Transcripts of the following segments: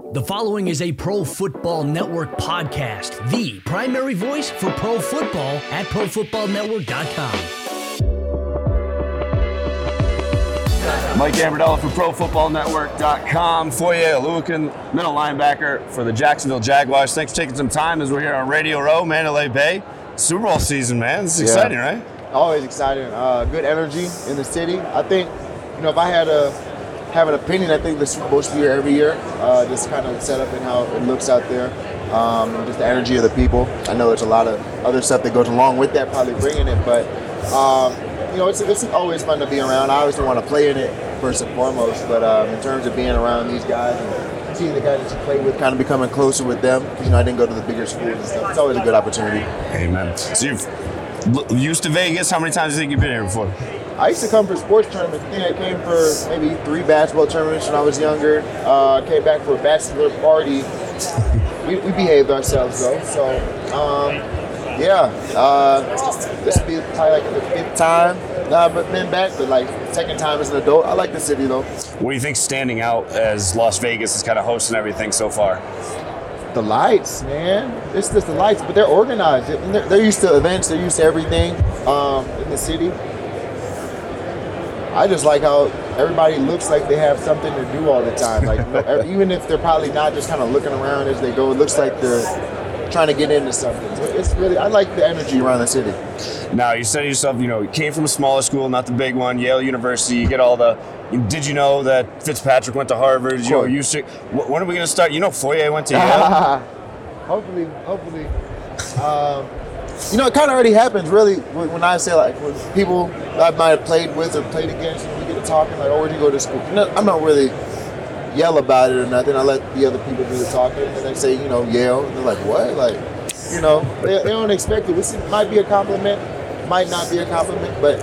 The following is a Pro Football Network podcast, the primary voice for pro football at ProFootballNetwork.com. Mike Gambardella from ProFootballNetwork.com. Foye Oluokun, middle linebacker for the Jacksonville Jaguars. Thanks for taking some time as we're here on Radio Row, Mandalay Bay. Super Bowl season, man. This is exciting, right? Always exciting. Good energy in the city. I think, if I had to have an opinion, I think the Super Bowl should be here every year. Just kind of set up and how it looks out there. Just the energy of the people. I know there's a lot of other stuff that goes along with that, probably bringing it, but it's always fun to be around. I obviously want to play in it first and foremost, but in terms of being around these guys and seeing the guys that you play with, kind of becoming closer with them, because I didn't go to the bigger schools and stuff. It's always a good opportunity. Amen. So you've used to Vegas. How many times do you think you've been here before? I used to come for sports tournaments. I think I came for maybe 3 basketball tournaments when I was younger. Came back for a bachelor party. We behaved ourselves though. So, this will be probably like the 5th time that I've been back, but like 2nd time as an adult. I like the city though. What do you think standing out as Las Vegas is kind of hosting everything so far? The lights, man. It's just the lights, but they're organized. They're used to events. They're used to everything in the city. I just like how everybody looks like they have something to do all the time. Like even if they're probably not, just kind of looking around as they go, it looks like they're trying to get into something. It's really, I like the energy around the city. Now, you said to yourself, you came from a smaller school, not the big one, Yale University. You get all the. Did you know that Fitzpatrick went to Harvard? When are we going to start? Foye went to Yale. Hopefully. It kind of already happens, really, when I say, like, when people I might have played with or played against, and we get to talking, like, where'd you go to school? I'm not really yell about it or nothing. I let the other people do the talking, and they say, Yale. And they're like, what? Like, they don't expect it. It might be a compliment, might not be a compliment, but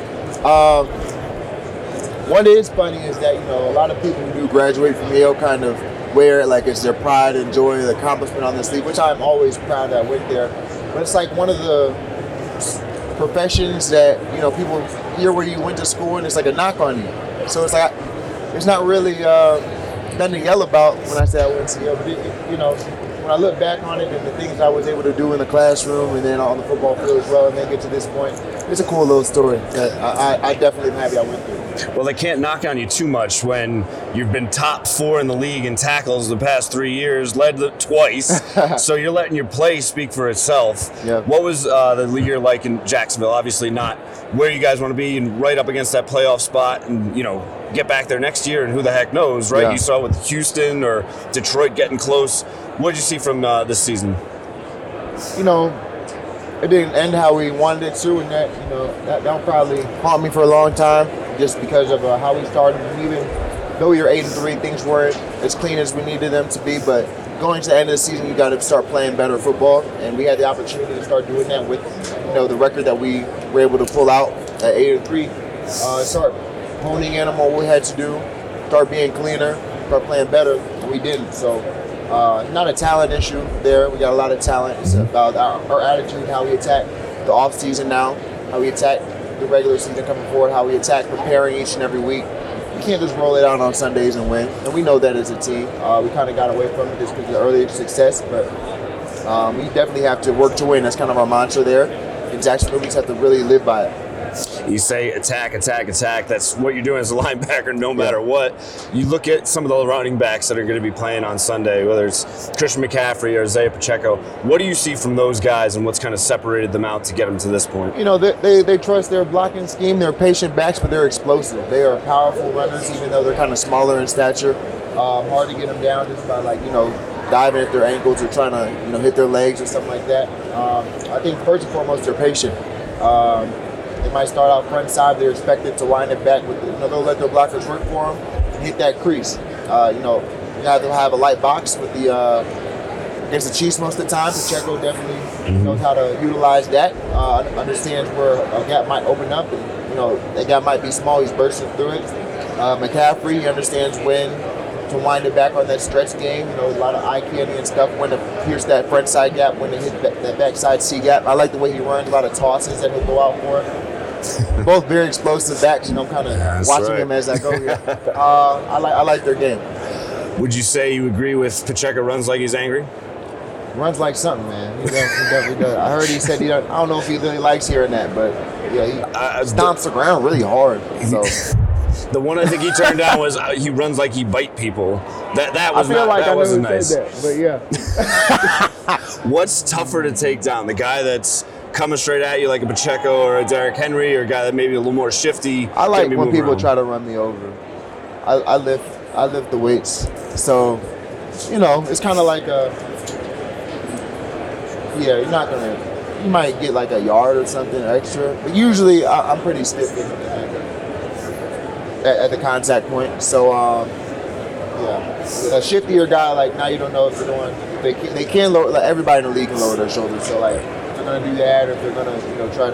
what is funny is that, a lot of people who do graduate from Yale kind of wear it like it's their pride and joy, the accomplishment on their sleeve, which I'm always proud that I went there. But it's like one of the professions that, people hear where you went to school and it's like a knock on you. So it's like, it's not really nothing to yell about when I say I went to Yale. But, when I look back on it and the things I was able to do in the classroom and then on the football field as well and then get to this point, it's a cool little story that I definitely am happy I went through. Well, they can't knock on you too much when you've been top 4 in the league in tackles the past 3 years, led twice. So you're letting your play speak for itself. Yeah. What was the year like in Jacksonville? Obviously not where you guys want to be and right up against that playoff spot and, get back there next year and who the heck knows, right? Yeah. You saw with Houston or Detroit getting close. What did you see from this season? It didn't end how we wanted it to, and that'll probably haunt me for a long time just because of how we started. And even though we were 8-3, things weren't as clean as we needed them to be, but going to the end of the season, you got to start playing better football, and we had the opportunity to start doing that with, the record that we were able to pull out at 8-3. Start honing in on what we had to do, start being cleaner, start playing better, and we didn't. So not a talent issue there. We got a lot of talent. It's about our attitude, how we attack the off season now, how we attack the regular season coming forward, how we attack preparing each and every week. You can't just roll it out on Sundays and win, and we know that as a team. We kind of got away from it just because of the early success, but we definitely have to work to win. That's kind of our mantra there. In Jacksonville, we just have to really live by it. You say attack, attack, attack. That's what you're doing as a linebacker no matter what. You look at some of the running backs that are going to be playing on Sunday, whether it's Christian McCaffrey or Isaiah Pacheco. What do you see from those guys and what's kind of separated them out to get them to this point? They trust their blocking scheme. They're patient backs, but they're explosive. They are powerful runners, even though they're kind of smaller in stature. Hard to get them down just by diving at their ankles or trying to hit their legs or something like that. I think first and foremost they're patient. They might start out front side. They're expected to wind it back with, they'll let their blockers work for them and hit that crease. You have to have a light box with against the Chiefs most of the time. Pacheco definitely knows how to utilize that. Understands where a gap might open up. And, that gap might be small. He's bursting through it. McCaffrey, he understands when to wind it back on that stretch game. A lot of eye candy and stuff. When to pierce that front side gap. When to hit that backside C gap. I like the way he runs. A lot of tosses that he'll go out for. Both very explosive backs. I'm kind of watching them as I go here. I like their game. Would you say you agree with Pacheco runs like he's angry? Runs like something, man. He definitely does. I heard he said I don't know if he really likes hearing that, but yeah, he stomps the ground really hard. So the one I think he turned down was he runs like he bite people. That wasn't nice. Said that, but yeah. What's tougher to take down? The guy that's coming straight at you like a Pacheco or a Derrick Henry, or a guy that maybe a little more shifty? I like when people try to run me over. I lift the weights, so it's kind of like you might get like a yard or something extra, but usually I'm pretty stiff at the contact point. So a shiftier guy, like now you don't know if they're doing. They can lower. Like everybody in the league can lower their shoulders. So like if they're gonna do that, or if they're gonna try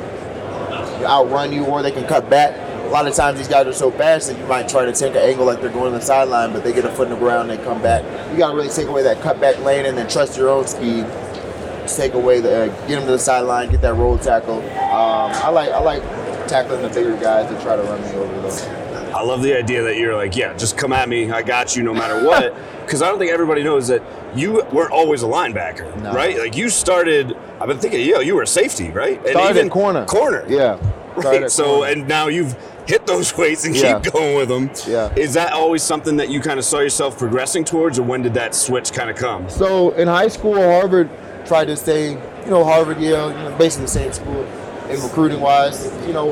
to outrun you, or they can cut back. A lot of times these guys are so fast that you might try to take an angle like they're going to the sideline, but they get a foot in the ground and they come back. You got to really take away that cutback lane and then trust your own speed. Just take away get them to the sideline, get that roll tackle. I like tackling the bigger guys that try to run me over though. I love the idea that you're like, yeah, just come at me. I got you no matter what. Because I don't think everybody knows that you weren't always a linebacker, right? Like you started, I've been thinking, you were a safety, right? And started even at corner. Corner. Yeah. Right. So, and now you've hit those weights and keep going with them. Yeah. Is that always something that you kind of saw yourself progressing towards, or when did that switch kind of come? So in high school, Harvard tried to stay, Harvard, Yale, basically the same school in recruiting wise.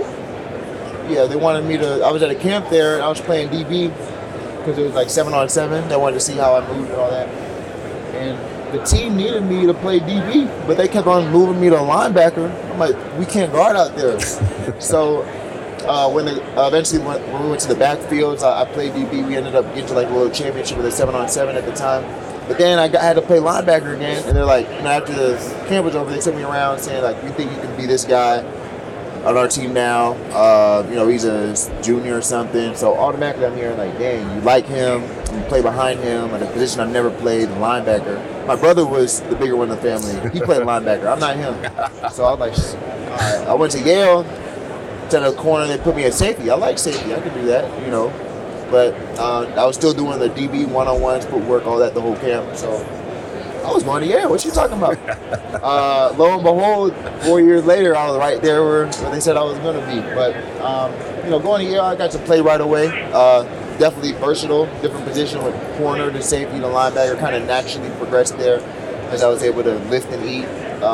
They wanted me to. I was at a camp there and I was playing DB because it was like 7-on-7. They wanted to see how I moved and all that. And the team needed me to play DB, but they kept on moving me to linebacker. I'm like, we can't guard out there. So when we went to the backfields, I played DB. We ended up getting to like a little championship with a 7-on-7 at the time. But then I had to play linebacker again, and they're like, after the camp was over, they took me around saying like, we think you can be this guy on our team now. He's a junior or something. So automatically I'm hearing like, dang, you like him, you play behind him at a position I've never played, linebacker. My brother was the bigger one in the family. He played linebacker. I'm not him. So I was like, all right. I went to Yale, to the corner, they put me at safety. I like safety. I could do that, But I was still doing the DB one-on-ones, footwork, all that, the whole camp. So I was going to Yale. What you talking about? Lo and behold, 4 years later, I was right there where they said I was going to be. But, going to Yale, I got to play right away. Definitely versatile, different position with corner to safety to linebacker, kind of naturally progressed there as I was able to lift and eat.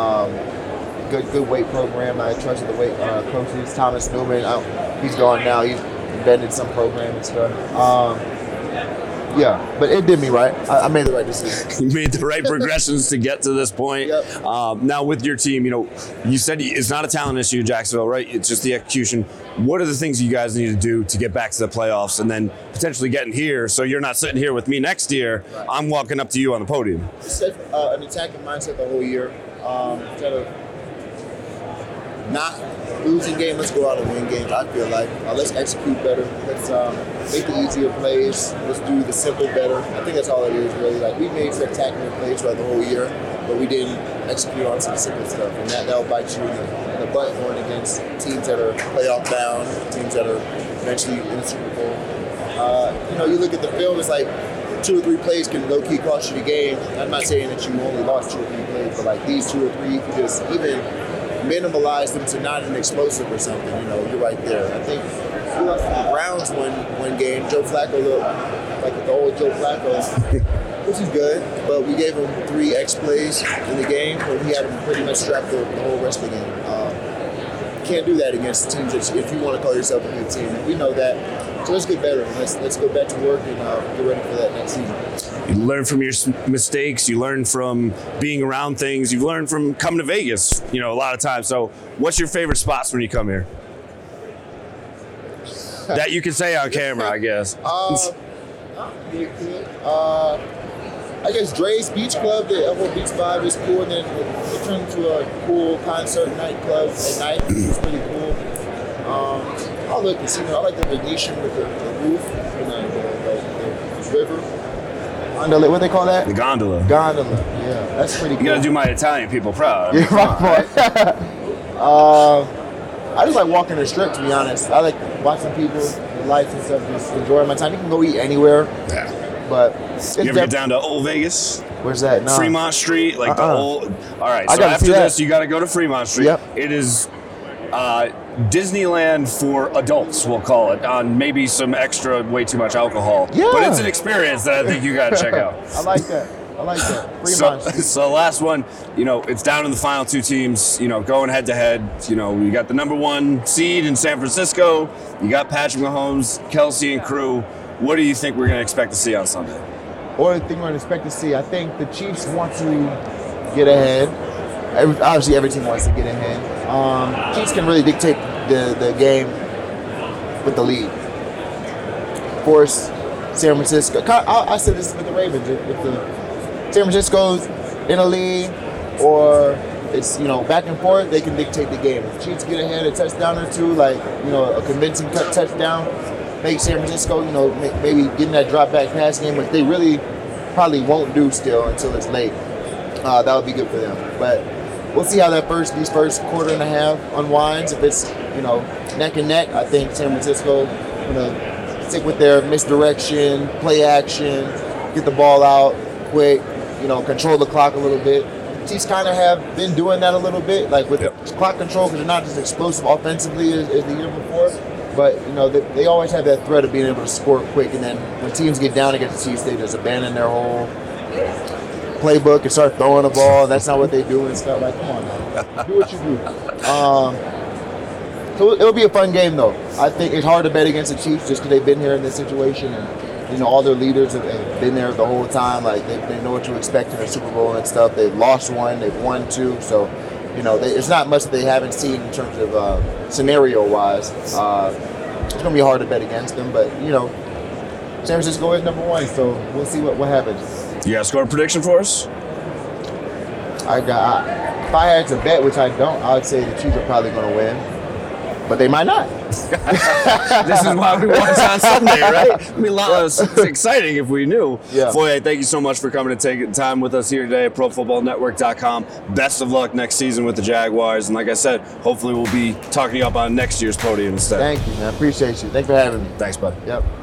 Good weight program. I trusted the weight coaches. Thomas Newman, he's gone now. He's invented some program and stuff. But it did me right. I made the right decision. You made the right progressions to get to this point. Yep. Now with your team, you said it's not a talent issue in Jacksonville, right? It's just the execution. What are the things you guys need to do to get back to the playoffs and then potentially getting here so you're not sitting here with me next year? Right. I'm walking up to you on the podium. Set an attacking mindset the whole year. Instead of not losing game, let's go out and win games. I feel like let's execute better. Let's make the easier plays. Let's do the simple better. I think that's all it is really. Like we made spectacular plays throughout the whole year, but we didn't execute on some simple stuff, and that'll bite you in the butt going against teams that are playoff bound, teams that are eventually in the Super Bowl. You look at the film, it's like 2 or 3 plays can low-key cost you the game. I'm not saying that you only lost 2 or 3 plays, but like these 2 or 3, you could just even minimalize them to not an explosive or something, you're right there. I think the Browns won game. Joe Flacco looked like the old Joe Flacco, which is good, but we gave him 3 X plays in the game, but he had him pretty much strapped the whole rest of the game. Can't do that against teams if you want to call yourself a good team. We know that. So let's get better. Let's go back to work and get ready for that next season. You learn from your mistakes. You learn from being around things. You've learned from coming to Vegas, a lot of times. So what's your favorite spots when you come here? That you can say on camera, I guess. I guess Dre's Beach Club, the Elbow Beach Vibe is cool, and then it turned into a cool concert nightclub at night. It's pretty cool. I like the casino. I like the Venetian with the roof and the river. Gondola, what they call that? The gondola. Gondola, yeah, that's pretty cool. You gotta do my Italian people proud. Yeah, right. I just like walking the strip, to be honest. I like watching people, the lights and stuff, just enjoying my time. You can go eat anywhere. Yeah. But You ever get down to Old Vegas? Where's that? No. Fremont Street, like the old. All right, I so gotta after see that. this, you got to go to Fremont Street. Yep. It is Disneyland for adults, we'll call it, on maybe some extra, way too much alcohol. Yeah. But it's an experience that I think you got to check out. I like that. Fremont Street. So last one, it's down to the final two teams, going head to head. We got the number 1 seed in San Francisco. You got Patrick Mahomes, Kelsey, and crew. What do you think we're going to expect to see on Sunday? Or the thing we're going to expect to see, I think the Chiefs want to get ahead. Obviously, every team wants to get ahead. Chiefs can really dictate the game with the lead. Of course, San Francisco. I said this with the Ravens. If the San Francisco's in a lead or it's back and forth, they can dictate the game. If the Chiefs get ahead a touchdown or two, like a convincing touchdown, make San Francisco maybe getting that drop back pass game, which they really probably won't do still until it's late. That would be good for them. But we'll see how these first quarter and a half unwinds. If it's neck and neck, I think San Francisco gonna stick with their misdirection, play action, get the ball out quick, control the clock a little bit. Chiefs kind of have been doing that a little bit, like with clock control, because they're not as explosive offensively as the year before. But they always have that threat of being able to score quick, and then when teams get down against the Chiefs, they just abandon their whole playbook and start throwing the ball. That's not what they do and stuff. Like, come on, man, do what you do. So it'll be a fun game, though. I think it's hard to bet against the Chiefs just because they've been here in this situation, and all their leaders have been there the whole time. Like they know what to expect in the Super Bowl and stuff. They've lost 1, they've won 2, so it's not much that they haven't seen in terms of scenario-wise. It's gonna be hard to bet against them, but San Francisco is number 1, so we'll see what happens. You got a score prediction for us? If I had to bet, which I don't, I would say the Chiefs are probably going to win, but they might not. This is why we watch on Sunday, right? I mean, it's exciting if we knew. Yeah. Foye, thank you so much for coming and taking time with us here today at ProFootballNetwork.com. Best of luck next season with the Jaguars, and like I said, hopefully we'll be talking you up on next year's podium instead. Thank you, man. Appreciate you. Thanks for having me. Thanks, bud. Yep.